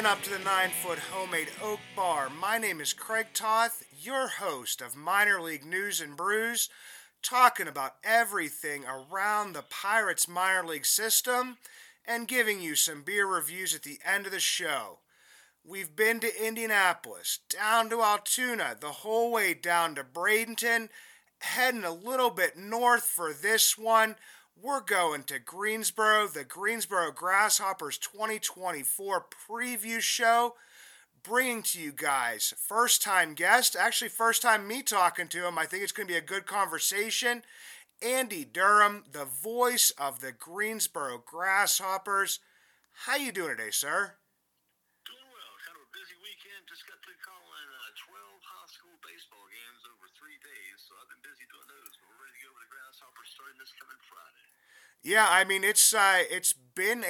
Again, up to the 9-foot homemade oak bar. My name is Craig Toth, your host of Minor League News and Brews, talking about everything around the Pirates minor league system and giving you some beer reviews at the end of the show. We've been to Indianapolis, down to Altoona, the whole way down to Bradenton, heading a little bit north for this one. We're going to Greensboro, the Greensboro Grasshoppers 2024 preview show, bringing to you guys first-time guest, actually first time me talking to him. I think it's going to be a good conversation. Andy Durham, the voice of the Greensboro Grasshoppers. How you doing today, sir? Doing well. Kind of a busy weekend. Just got through calling 12 high school baseball games over 3 days, so I've been busy doing those. But we're ready to go with the Grasshoppers starting this coming Friday. Yeah, I mean it's been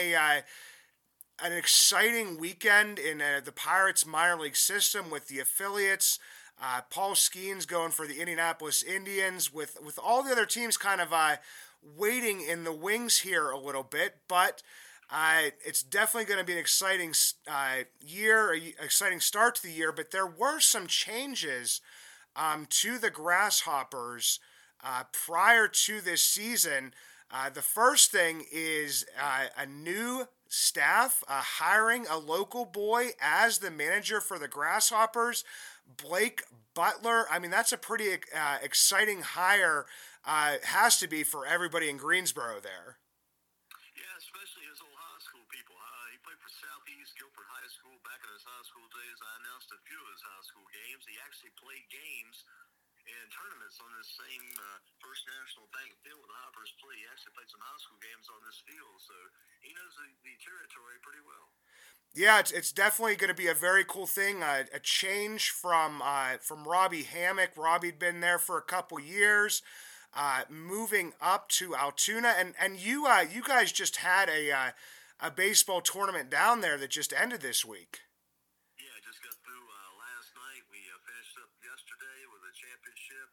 an exciting weekend in the Pirates minor league system with the affiliates. Paul Skeens going for the Indianapolis Indians with all the other teams kind of waiting in the wings here a little bit, but it's definitely going to be an exciting year, exciting start to the year. But there were some changes to the Grasshoppers prior to this season. The first thing is a new staff hiring a local boy as the manager for the Grasshoppers, Blake Butler. I mean, that's a pretty exciting hire, has to be for everybody in Greensboro there. Yeah, especially his old high school people. He played for Southeast Guilford High School back in his high school days. I announced a few of his high school games. He actually played games in tournaments on this same First National Bank field where the Hoppers play. He actually played some high school games on this field, so he knows the territory pretty well. Yeah, it's definitely going to be a very cool thing. A change from Robbie Hammock. Robbie'd been there for a couple years, moving up to Altoona, and you guys just had a baseball tournament down there that just ended this week. Yeah, just got through last night. We finished up yesterday with a championship.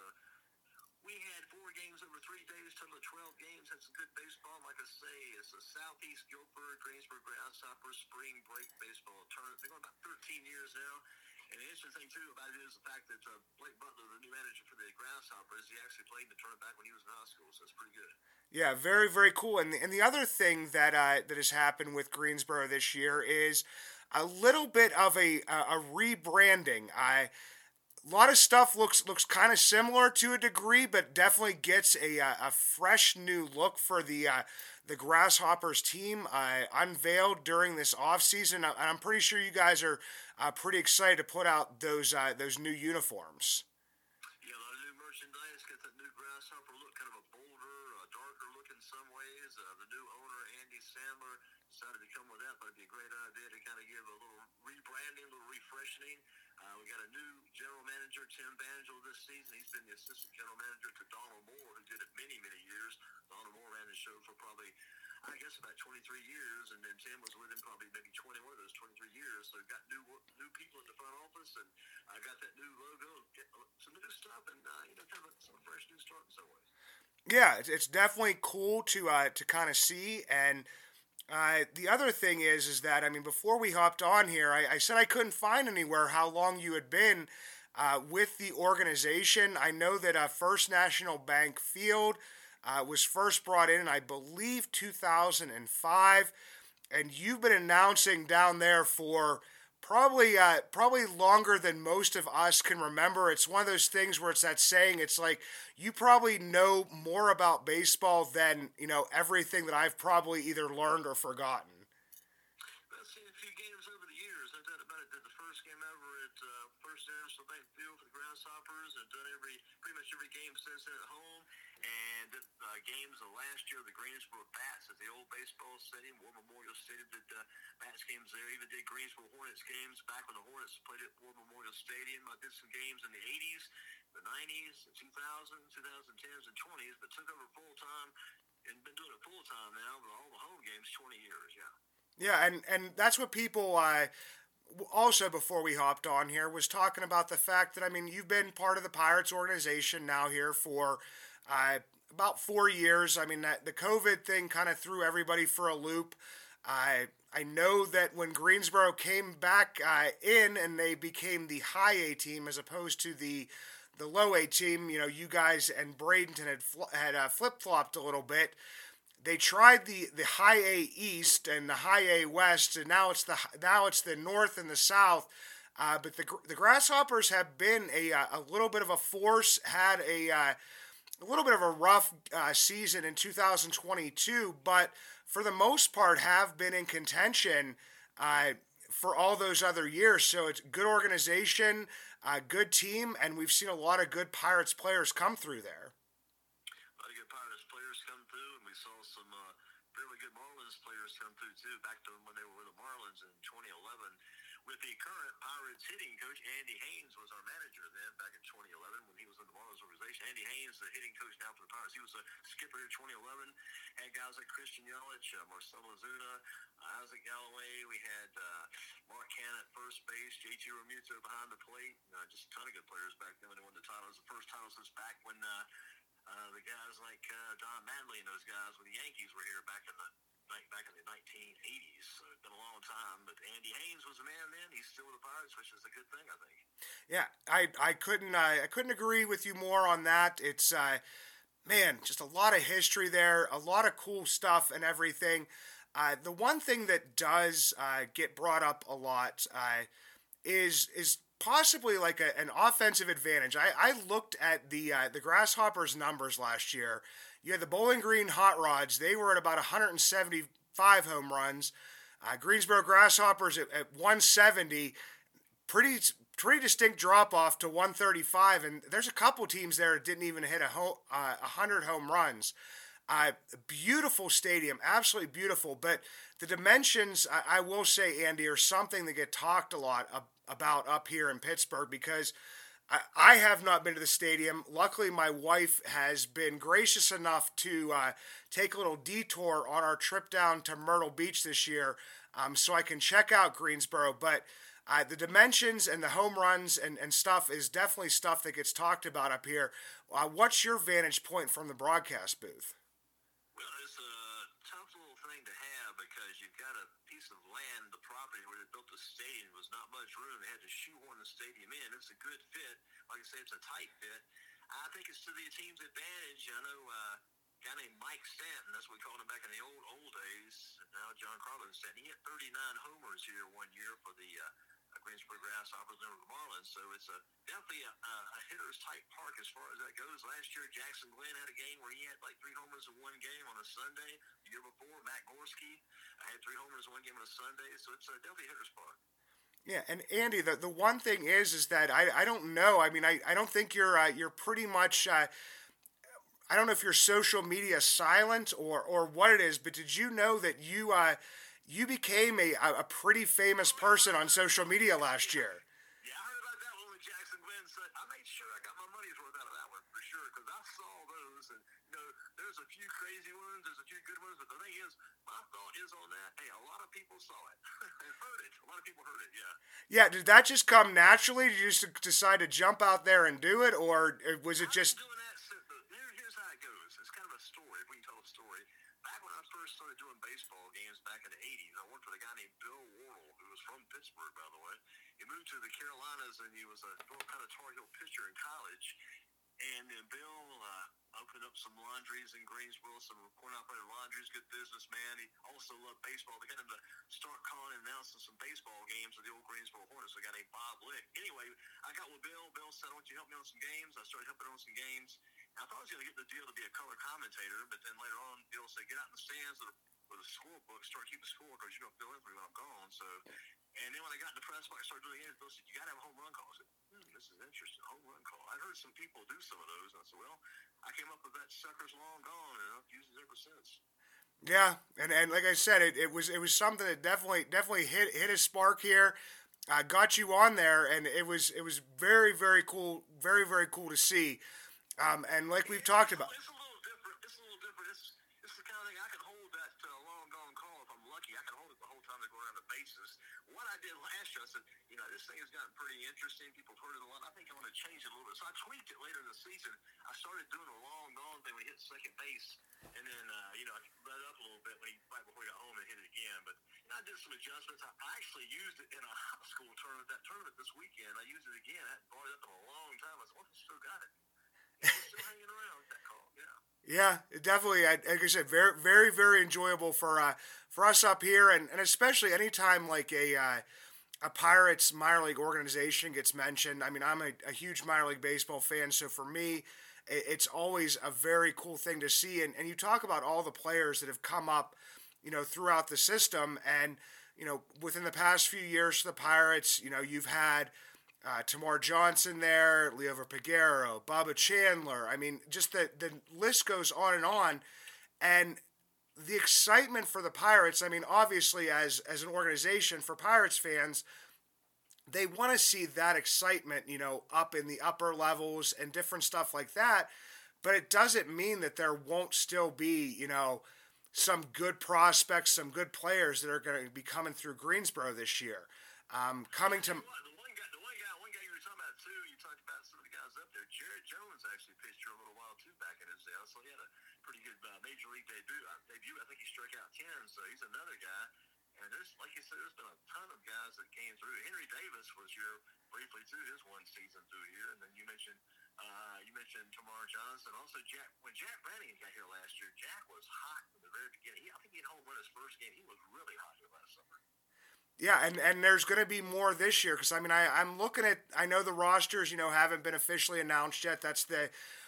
We had 4 games over 3 days, total of 12 games. Had some good baseball. Like I say, it's a Southeast Guilford Greensboro Grasshoppers spring break baseball tournament. They're going about 13 years now. And the interesting thing, too, about it is the fact that Blake Butler, the new manager for the Grasshoppers, he actually played in the tournament back when he was in high school, so it's pretty good. Yeah, very, very cool. And the other thing that has happened with Greensboro this year is a little bit of a rebranding. A lot of stuff looks kind of similar to a degree, but definitely gets a fresh new look for the Grasshoppers team unveiled during this offseason. And I'm pretty sure you guys are pretty excited to put out those new uniforms. Yeah, a lot of new merchandise. Got that new Grasshopper look, kind of a bolder, darker look in some ways. The new owner, Andy Sandler, decided to come with that, but it'd be a great idea to kind of give a little rebranding, a little refreshing. We got a new general manager, Tim Banjo, this season. He's been the assistant general manager to Donald Moore, who did it many, many years. Donald Moore ran the show for probably, I guess, about 23 years, and then Tim was with him probably maybe 21 of those 23 years. So got new people in the front office, and I got that new logo, some new stuff, and kind of a fresh new start in some ways. Yeah, it's definitely cool to kind of see. And the other thing is that, I mean, before we hopped on here, I said I couldn't find anywhere how long you had been with the organization. I know that First National Bank Field was first brought in, I believe, 2005, and you've been announcing down there for probably longer than most of us can remember. It's one of those things where it's that saying, it's like you probably know more about baseball than everything that I've probably either learned or forgotten. I've seen a few games over the years. No doubt about it. Did the first game ever at First National Bank Field for the Grasshoppers. I've done pretty much every game since then at home. And did games last year, the Greensboro Bats at the old baseball stadium, War Memorial Stadium. Did Bats games there. Even did Greensboro Hornets games back when the Hornets played at War Memorial Stadium. I did some games in the 80s, the 90s, the 2000s, 2010s, and 20s, but took over full time and been doing it full time now. But all the home games, 20 years, yeah. Yeah, and that's what people also, before we hopped on here, was talking about the fact that, I mean, you've been part of the Pirates organization now here for about 4 years. I mean, the COVID thing kind of threw everybody for a loop. I know that when Greensboro came back in and they became the high A team as opposed to the low A team, you guys and Bradenton had flip flopped a little bit. They tried the high A East and the high A West, and now it's the North and the South. But the Grasshoppers have been a little bit of a force. Had a little bit of a rough season in 2022, but for the most part have been in contention for all those other years. So it's good organization, good team, and we've seen a lot of good Pirates players come through there. A lot of good Pirates players come through, and we saw some fairly good Marlins players come through too, back to when they were with the Marlins in 2011. With the current Pirates hitting coach, Andy Haynes was our manager then back in 2011 when he was in the Marlins organization. Andy Haynes, the hitting coach now for the Pirates, he was a skipper in 2011. Had guys like Christian Yelich, Marcell Ozuna, Isaac Galloway. We had Mark Cannon at first base, JT Realmuto behind the plate. Just a ton of good players back then when they won the titles. The first titles was back when the guys like Don Mattingly and those guys with the Yankees were here back in the 1980s. So it's been a long time, but Andy Haynes was the man then. He's still with the Pirates, which is a good thing, I think. Yeah, I couldn't agree with you more on that. It's man, just a lot of history there, a lot of cool stuff and everything. The one thing that does get brought up a lot is possibly like an offensive advantage. I looked at the Grasshoppers' numbers last year. You had the Bowling Green Hot Rods. They were at about 175 home runs. Greensboro Grasshoppers at 170. Pretty distinct drop off to 135. And there's a couple teams there that didn't even hit 100 home runs. Beautiful stadium, absolutely beautiful. But the dimensions, I will say, Andy, are something that get talked a lot about up here in Pittsburgh because I have not been to the stadium. Luckily, my wife has been gracious enough to take a little detour on our trip down to Myrtle Beach this year so I can check out Greensboro. But the dimensions and the home runs and stuff is definitely stuff that gets talked about up here. What's your vantage point from the broadcast booth? Well, it's a tough little thing to have because you've got a piece of land, the property where they built the stadium. There was not much room. They had to shoehorn the stadium in. It's a good fit. Like I say, it's a tight fit. I think it's to the team's advantage. I know a guy named Mike Stanton, that's what we called him back in the old days. Now John Carlin Stanton. He hit 39 homers here one year for the Greensboro Grasshoppers and the Marlins. So it's definitely a hitter's type park as far as that goes. Last year, Jackson Glenn had a game where he had like 3 homers in one game on a Sunday. The year before, Matt Gorski had 3 homers in one game on a Sunday. So it's definitely a hitter's park. Yeah, and Andy, the one thing is that I don't know. I mean, I don't think you're pretty much. I don't know if you're social media silent or what it is, but did you know that you became a pretty famous person on social media last year? Yeah, I heard about that one when Jackson Glenn said, I made sure I got my money's worth out of that one for sure because I saw those and there's a few crazy ones, there's a few good ones, but the thing is, my thought is on that. Hey, a lot of people saw it and heard it. A lot of people heard it. Yeah. Yeah. Did that just come naturally? Did you just decide to jump out there and do it, or was it just? I've been doing that since here's how it goes. It's kind of a story. If we can tell a story. Back when I first started doing baseball games back in the 80s, I worked with a guy named Bill Wardle, who was from Pittsburgh, by the way. He moved to the Carolinas, and he was a kind of Tar Heel pitcher in college. And then Bill opened up some laundries in Greensboro, some corn-operated laundries, good businessman. He also loved baseball. They got him to start calling and announcing some baseball games with the old Greensboro Hornets. A guy named Bob Lick. Anyway, I got with Bill. Bill said, I want you to help me on some games. I started helping on some games. I thought I was going to get the deal to be a color commentator, but then later on, Bill said, get out in the stands with a scorebook, start keeping score because you're going to fill in for me when I'm gone. So, and then when I got in the press box, I started doing games. Bill said, you got to have a home run call. I said, this is interesting, home run call. I've heard some people do some of those. And I said, well, I came up with that sucker's long gone, and I've used it ever since. Yeah, and like I said, it was something that definitely hit a spark here. Got you on there, and it was very cool, very cool to see. And like we've talked about. It's a little different. It's the kind of thing I can hold that long gone call if I'm lucky. I can hold it the whole time they go around the bases. What I did last year, I said, this thing has gotten pretty interesting. People have heard it a lot. I think I want to change it a little bit. So I tweaked it later in the season. I started doing a long gone thing. We hit second base. And then, I let up a little bit right before he got home and hit it again. But I did some adjustments. I actually used it in a high school tournament. That tournament this weekend, I used it again. I hadn't brought it up in a long time. I said, well, I still got it. It's still hanging around with that call, yeah. Yeah, definitely. Like I said, very, very, very enjoyable for us up here, and especially anytime like a Pirates minor league organization gets mentioned. I mean, I'm a huge minor league baseball fan, so for me, it's always a very cool thing to see. And you talk about all the players that have come up, throughout the system, and within the past few years for the Pirates, you've had Tamar Johnson there, Liover Peguero, Bubba Chandler. I mean, just the list goes on and on. And the excitement for the Pirates, I mean, obviously as an organization for Pirates fans, they want to see that excitement, up in the upper levels and different stuff like that. But it doesn't mean that there won't still be, some good prospects, some good players that are going to be coming through Greensboro this year. Coming to... One guy you were talking about too. You talked about some of the guys up there. Jared Jones actually pitched here a little while too back in his day. So he had a pretty good major league debut. I think he struck out 10. So he's another guy. And there's, like you said, there's been a ton of guys that came through. Henry Davis was here briefly too, his one season through here. And then you mentioned Tamar Johnson. Also, when Jack Brannigan got here last year, Jack was hot from the very beginning. I think he had home run his first game. He was really hot here last summer. Yeah, and there's going to be more this year because, I mean, I'm looking at, I know the rosters, haven't been officially announced yet. That's the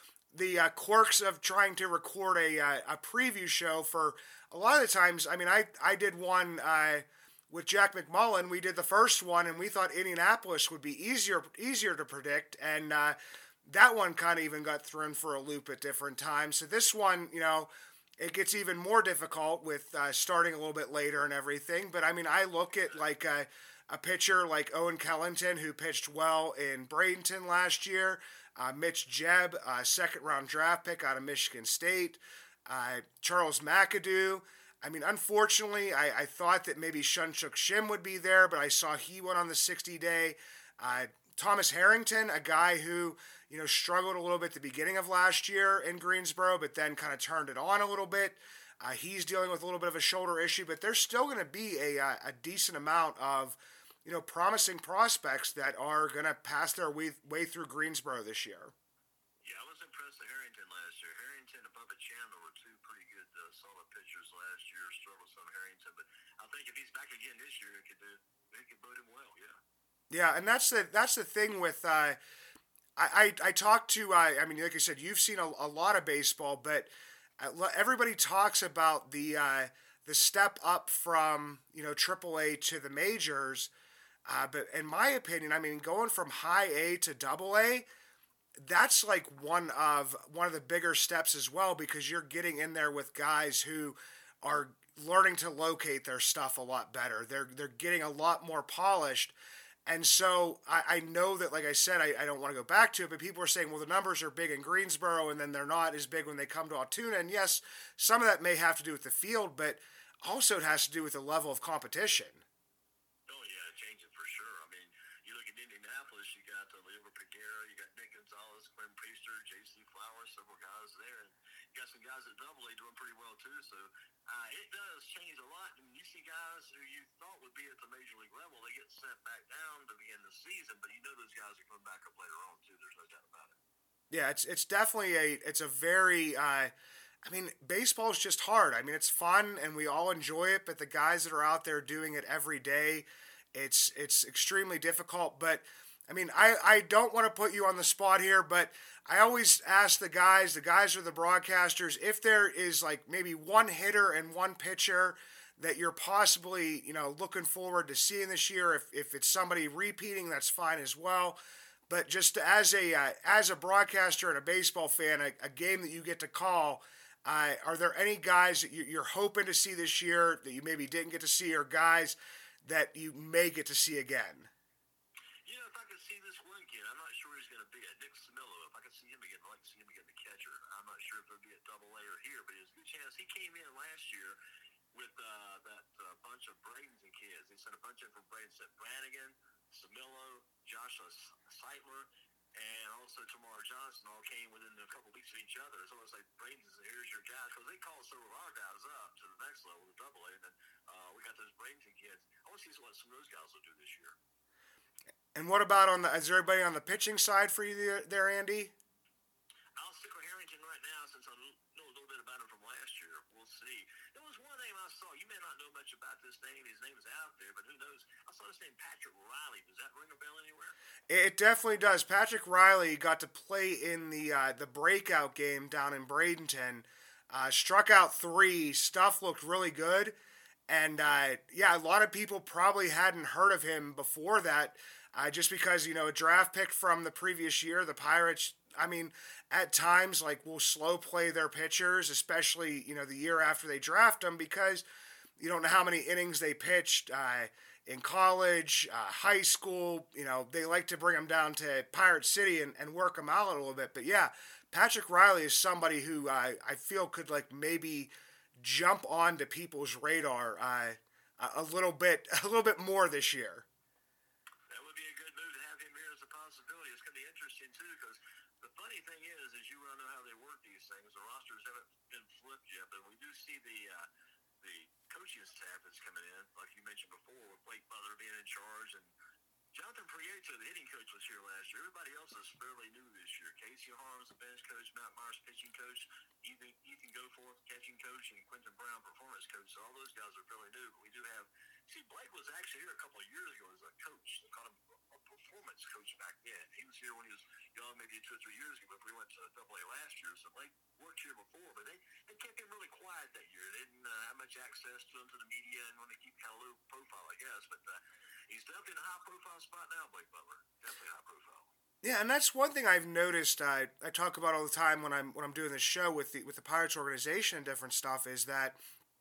quirks of trying to record a preview show for a lot of the times. I mean, I did one with Jack McMullen. We did the first one, and we thought Indianapolis would be easier to predict, and that one kind of even got thrown for a loop at different times. So this one, it gets even more difficult with starting a little bit later and everything. But, I mean, I look at, like, a pitcher like Owen Kellington, who pitched well in Bradenton last year, Mitch Jebb, second-round draft pick out of Michigan State, Charles McAdoo. I mean, unfortunately, I thought that maybe Shunshuk Shim would be there, but I saw he went on the 60-day. Thomas Harrington, a guy who, struggled a little bit at the beginning of last year in Greensboro, but then kind of turned it on a little bit. He's dealing with a little bit of a shoulder issue, but there's still going to be a decent amount of, promising prospects that are going to pass their way through Greensboro this year. Yeah, I was impressed with Harrington last year. Harrington and Bubba Chandler were two pretty good solid pitchers last year. Struggled some Harrington, but I think if he's back again this year, it could bode him well. Yeah. Yeah, and that's the thing with I talked to I mean, like I said, you've seen a lot of baseball, but everybody talks about the step up from AAA to the majors, but in my opinion, I mean, going from high A to double A, that's like one of the bigger steps as well, because you're getting in there with guys who are learning to locate their stuff a lot better. They're getting a lot more polished. And so I know that, like I said, I don't want to go back to it, but people are saying, well, the numbers are big in Greensboro, and then they're not as big when they come to Altoona. And yes, some of that may have to do with the field, but also it has to do with the level of competition. Oh, yeah, it changes for sure. I mean, you look at Indianapolis, you got Liover Peguero, you got Nick Gonzalez, Quinn Priester, J.C. Flowers, several guys there. And you got some guys at Double A doing pretty well, too. So it does change a lot. And you see guys who you thought would be at the major league level, they get sent back down to begin the season, but those guys are coming back up later on, too. There's no doubt about it. Yeah, it's definitely a very, I mean, baseball is just hard. I mean, it's fun, and we all enjoy it, but the guys that are out there doing it every day, it's extremely difficult. But, I mean, I don't want to put you on the spot here, but I always ask the guys are the broadcasters, if there is like maybe one hitter and one pitcher that you're possibly, looking forward to seeing this year. If it's somebody repeating, that's fine as well. But just as a broadcaster and a baseball fan, a game that you get to call, are there any guys that you're hoping to see this year that you maybe didn't get to see, or guys that you may get to see again? If I could see this one kid, I'm not sure he's going to be at Nick Samillo. If I could see him again, I'd like to see him again, the catcher. I'm not sure if it'll be at Double A or here, but there's a good chance. He came in last year with that bunch of Bradenton kids. They sent a bunch in from Bradenton. Sent Brannigan, Samillo, Joshua Seitler, and also Tamar Johnson all came within a couple weeks of each other. So it's like Bradenton, here's your guys, because they called several of our guys up to the next level, the double A, and then we got those Bradenton kids. I want to see what some of those guys will do this year. And what about is there anybody on the pitching side for you there, Andy? I'll stick with Harrington right now since I know a little bit about him from last year. We'll see. There was one name I saw. You may not know much about this name. His name is out there, but who knows? I saw this name, Patrick Riley. Does that ring a bell anywhere? It definitely does. Patrick Riley got to play in the breakout game down in Bradenton. Struck out 3. Stuff looked really good. And, yeah, a lot of people probably hadn't heard of him before that. Just because, a draft pick from the previous year, the Pirates, I mean, at times, will slow play their pitchers, especially, the year after they draft them, because you don't know how many innings they pitched in college, high school. They like to bring them down to Pirate City and work them out a little bit. But, yeah, Patrick Riley is somebody who I feel could, maybe jump onto people's radar a little bit more this year. Too, because the funny thing is you want to know how they work these things. The rosters haven't been flipped yet, but we do see the coaching staff that's coming in, like you mentioned before, with Blake Butler being in charge, and Jonathan Prieto, the hitting coach, was here last year. Everybody else is fairly new this year. Casey Harms, the bench coach, Matt Myers, pitching coach, Ethan Goforth, catching coach, and Quentin Brown, performance coach. So all those guys are fairly new. But we do have. See, Blake was actually here a couple of years ago as a coach. They called him a performance coach back then. He was here when he was young, maybe 2 or 3 years ago, but we went to Double A last year. So Blake worked here before, but they kept him really quiet that year. They didn't have much access to him, to the media, and want to keep kind of low profile, I guess. But he's definitely in a high-profile spot now, Blake Butler. Definitely high profile. Yeah, and that's one thing I've noticed. I talk about all the time when I'm doing this show with the Pirates organization and different stuff is that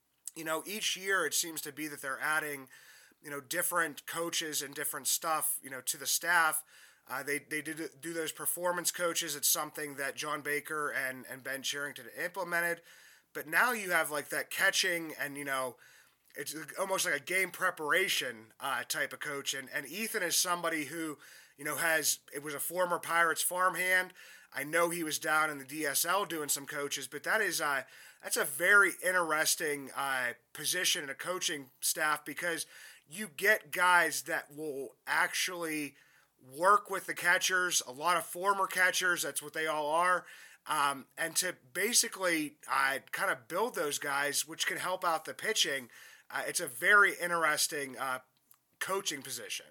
each year it seems to be that they're adding different coaches and different stuff to the staff. They do those performance coaches. It's something that John Baker and Ben Cherington implemented, but now you have that catching and it's almost like a game preparation type of coach. And Ethan is somebody who, it was a former Pirates farmhand. I know he was down in the DSL doing some coaches, but that's a very interesting position in a coaching staff because you get guys that will actually work with the catchers, a lot of former catchers, that's what they all are. And to basically kind of build those guys, which can help out the pitching, it's a very interesting coaching position.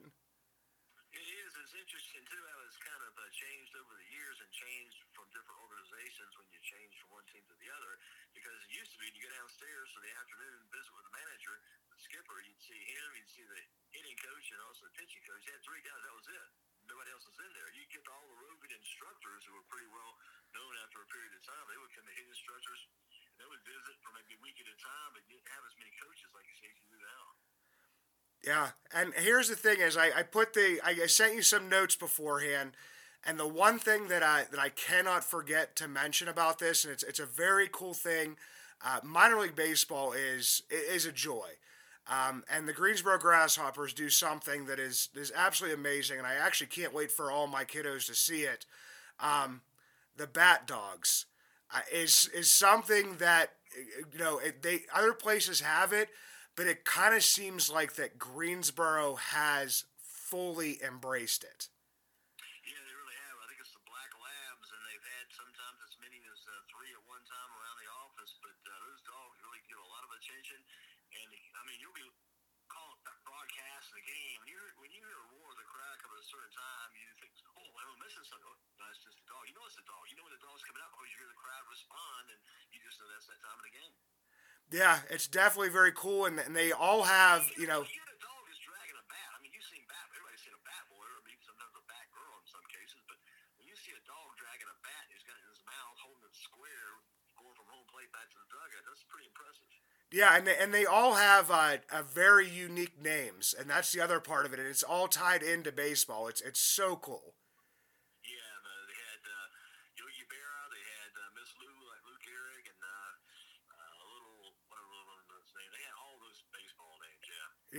It is. It's interesting, too, how it's kind of changed over the years and changed from different organizations when you change from one team to the other. Because it used to be, you go downstairs for the afternoon, visit with the manager, the skipper, you'd see him, you'd see the hitting coach, and also the pitching coach. You had 3 guys, that was it. Nobody else was in there. You get all the roving instructors who were pretty well known after a period of time. They would come to hit instructors. They would visit for maybe a week at a time, but didn't have as many coaches like you say you do now. Yeah, and here's the thing: is I sent you some notes beforehand, and the one thing that I cannot forget to mention about this, and it's a very cool thing. Minor league baseball is a joy, and the Greensboro Grasshoppers do something that is absolutely amazing, and I actually can't wait for all my kiddos to see it. The Bat Dogs is something that other places have it, but it kind of seems like that Greensboro has fully embraced it. Yeah, they really have. I think it's the Black Labs, and they've had sometimes as many as 3 at one time around the office, but those dogs really get a lot of attention. And, I mean, you'll be broadcasting the game, and when you hear a roar of the crowd come at a certain time, you think, oh, I'm missing something. Oh, no, it's just the dog. You know it's the dog. You know when the dog's coming out because you hear the crowd respond, and you just know that's that time of the game. Yeah, it's definitely very cool, and they all have, You hear the dog is dragging a bat. I mean, you've seen bat. Everybody's seen a bat boy, or maybe sometimes a bat girl in some cases. But when you see a dog dragging a bat, he's got it in his mouth, holding it square, going from home plate back to the dugout. That's pretty impressive. Yeah, and they all have a very unique names, and that's the other part of it. And it's all tied into baseball. It's so cool. Yeah, they had Yogi Berra, they had Miss Lou, like Lou Gehrig, and a little, whatever his name. They had all those baseball names, yeah.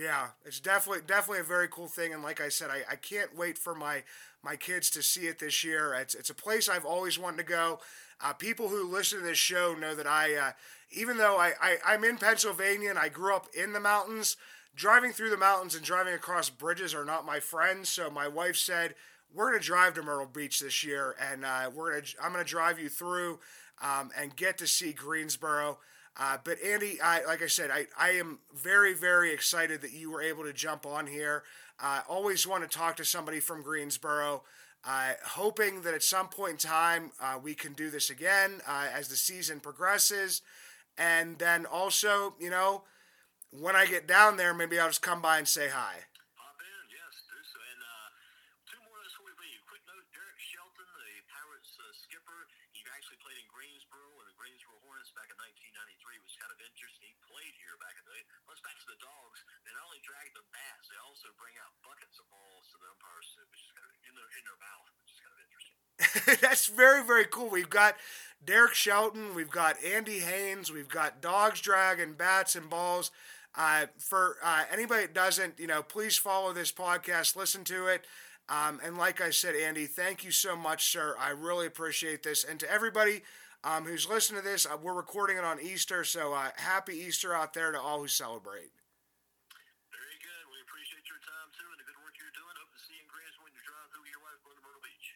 Yeah, it's definitely a very cool thing, and like I said, I can't wait for my kids to see it this year. It's a place I've always wanted to go. People who listen to this show know that even though I'm in Pennsylvania and I grew up in the mountains, driving through the mountains and driving across bridges are not my friends. So my wife said we're gonna drive to Myrtle Beach this year, and I'm gonna drive you through and get to see Greensboro. But Andy, like I said, I am very, very excited that you were able to jump on here. Always want to talk to somebody from Greensboro. Hoping that at some point in time we can do this again as the season progresses. And then also, when I get down there, maybe I'll just come by and say hi. Hop in, yes, do so. And two more notes before we leave. Quick note, Derek Shelton, the Pirates skipper, he actually played in Greensboro and the Greensboro Hornets back in 1993, which is kind of interesting. He played here back in the day. Let's back to the Dogs. They not only drag the bats, they also bring out buckets of balls to the umpires, which is kind of in their mouth, which is kind of interesting. That's very, very cool. We've got Derek Shelton, we've got Andy Haynes, we've got dogs dragging bats and balls. For anybody that doesn't, please follow this podcast, listen to it. And like I said, Andy, thank you so much, sir. I really appreciate this. And to everybody who's listening to this, we're recording it on Easter, so happy Easter out there to all who celebrate. Very good. We appreciate your time, too, and the good work you're doing. Hope to see you in Greensboro when you drive through your wife going to Myrtle Beach.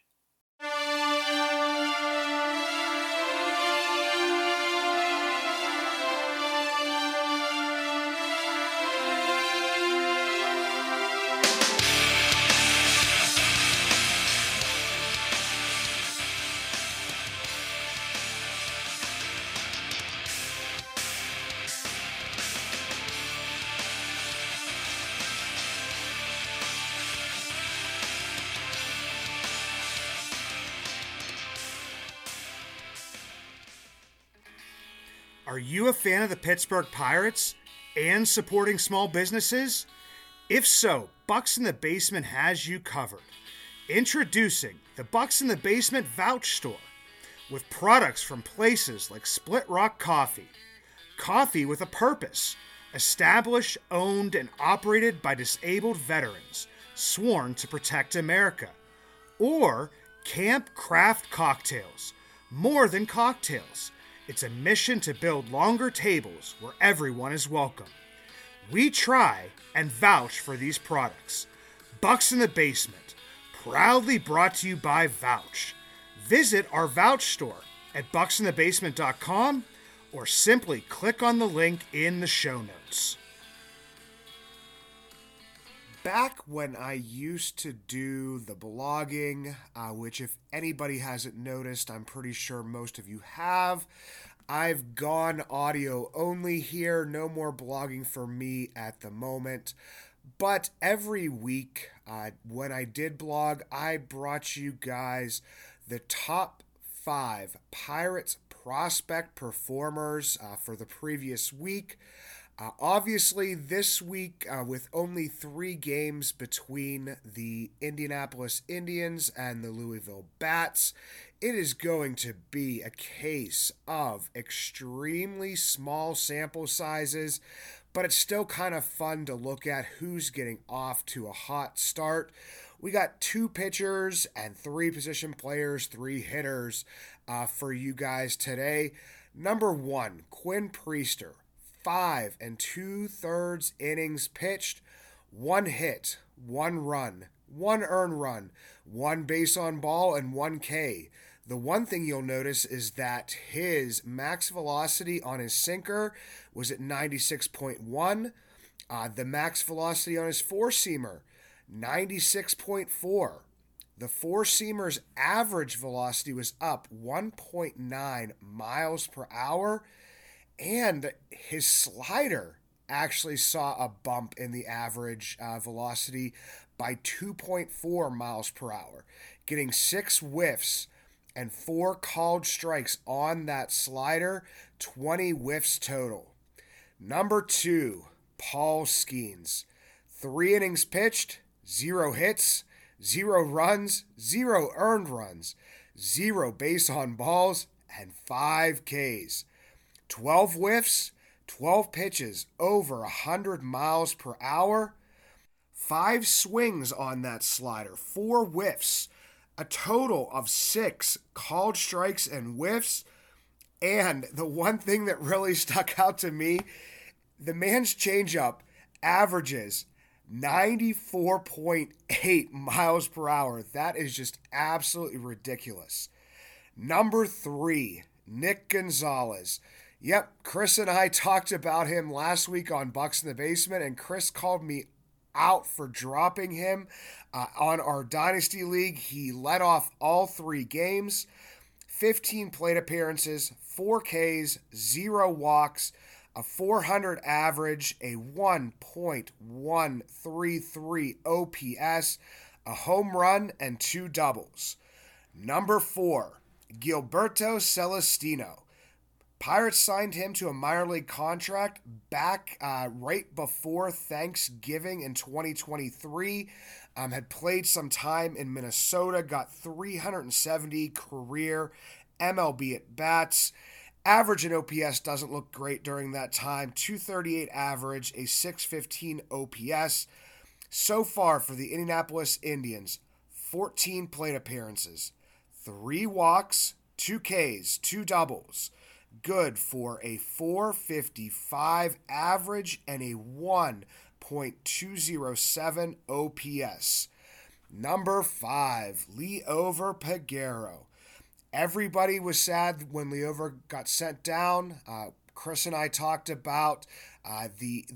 Are you a fan of the Pittsburgh Pirates and supporting small businesses? If so, Bucks in the Basement has you covered. Introducing the Bucks in the Basement Vouch Store with products from places like Split Rock Coffee. Coffee with a purpose. Established, owned, and operated by disabled veterans sworn to protect America. Or Camp Craft Cocktails. More than cocktails. It's a mission to build longer tables where everyone is welcome. We try and vouch for these products. Bucks in the Basement, proudly brought to you by Vouch. Visit our Vouch store at bucksinthebasement.com or simply click on the link in the show notes. Back when I used to do the blogging, which if anybody hasn't noticed, I'm pretty sure most of you have, I've gone audio only here. No more blogging for me at the moment. But every week when I did blog, I brought you guys the top 5 Pirates prospect performers for the previous week. Obviously, this week, with only 3 games between the Indianapolis Indians and the Louisville Bats, it is going to be a case of extremely small sample sizes, but it's still kind of fun to look at who's getting off to a hot start. We got 2 pitchers and 3 position players, 3 hitters for you guys today. Number 1, Quinn Priester. 5 2/3 innings pitched, 1 hit, 1 run, 1 earned run, 1 base on ball, and 1 K. The one thing you'll notice is that his max velocity on his sinker was at 96.1. The max velocity on his four-seamer, 96.4. The four-seamer's average velocity was up 1.9 miles per hour. And his slider actually saw a bump in the average velocity by 2.4 miles per hour, getting 6 whiffs and 4 called strikes on that slider, 20 whiffs total. Number 2, Paul Skeens. 3 innings pitched, 0 hits, 0 runs, 0 earned runs, 0 base on balls, and 5 Ks. 12 whiffs, 12 pitches over 100 miles per hour, 5 swings on that slider, 4 whiffs, a total of 6 called strikes and whiffs. And the one thing that really stuck out to me, the man's changeup averages 94.8 miles per hour. That is just absolutely ridiculous. Number 3, Nick Gonzalez. Yep, Chris and I talked about him last week on Bucks in the Basement, and Chris called me out for dropping him on our Dynasty League. He led off all 3 games, 15 plate appearances, 4 Ks, 0 walks, a 400 average, a 1.133 OPS, a home run, and 2 doubles. Number 4, Gilberto Celestino. Pirates signed him to a minor league contract back right before Thanksgiving in 2023. Had played some time in Minnesota, got 370 career MLB at bats. Average in OPS doesn't look great during that time. 238 average, a 615 OPS. So far for the Indianapolis Indians, 14 plate appearances, 3 walks, 2 Ks, 2 doubles. Good for a 455 average and a 1.207 OPS. Number 5, Liover Peguero. Everybody was sad when Liover got sent down. Chris and I talked about the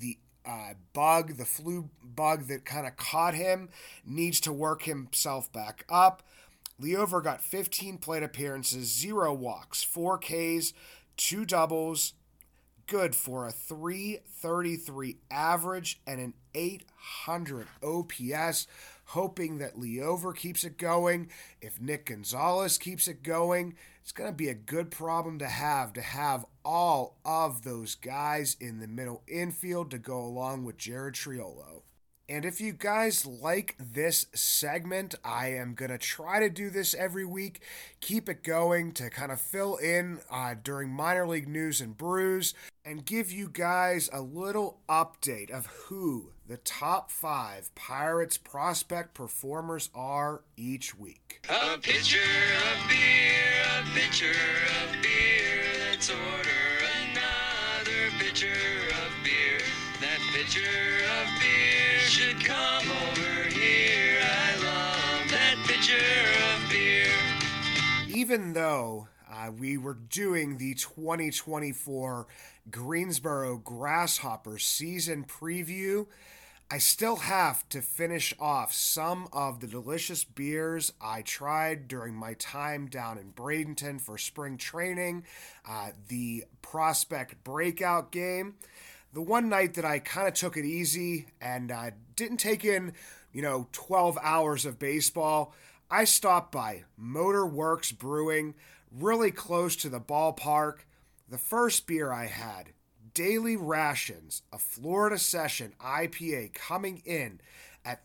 flu bug that kind of caught him, needs to work himself back up. Liover got 15 plate appearances, 0 walks, 4 Ks, 2 doubles, good for a 333 average and an 800 OPS. Hoping that Liover keeps it going. If Nick Gonzalez keeps it going, it's going to be a good problem to have all of those guys in the middle infield to go along with Jared Triolo. And if you guys like this segment, I am going to try to do this every week, keep it going to kind of fill in during minor league news and brews, and give you guys a little update of who the top 5 Pirates prospect performers are each week. A pitcher of beer, a pitcher of beer, let's order another pitcher of beer. That pitcher of beer should come over here. I love that pitcher of beer. Even though we were doing the 2024 Greensboro Grasshoppers season preview, I still have to finish off some of the delicious beers I tried during my time down in Bradenton for spring training, the prospect breakout game. The one night that I kind of took it easy and didn't take in, 12 hours of baseball, I stopped by Motor Works Brewing, really close to the ballpark. The first beer I had, Daily Rations, a Florida Session IPA, coming in at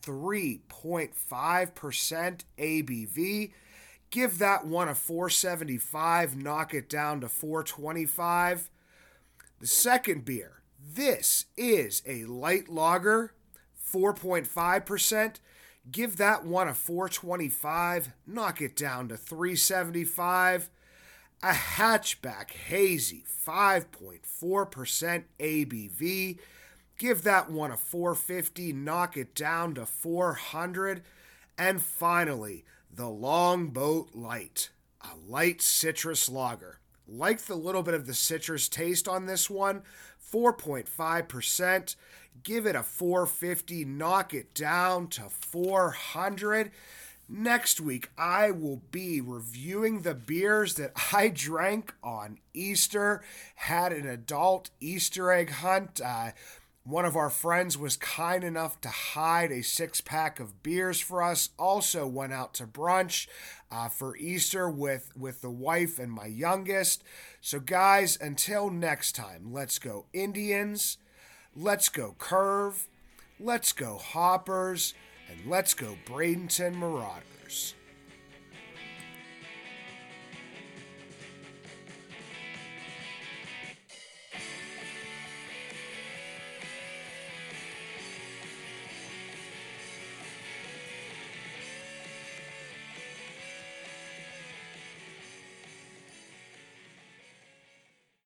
3.5% ABV. Give that one a 475, knock it down to 425. The second beer, this is a light lager, 4.5%. Give that one a 425, knock it down to 375. A hatchback hazy, 5.4% ABV. Give that one a 450, knock it down to 400. And finally, the Longboat Light, a light citrus lager. Like the little bit of the citrus taste on this one, 4.5%. Give it a 450, knock it down to 400. Next week, I will be reviewing the beers that I drank on Easter, had an adult Easter egg hunt. One of our friends was kind enough to hide a 6-pack of beers for us. Also went out to brunch for Easter with the wife and my youngest. So guys, until next time, let's go Indians, let's go Curve, let's go Hoppers, and let's go Bradenton Marauders.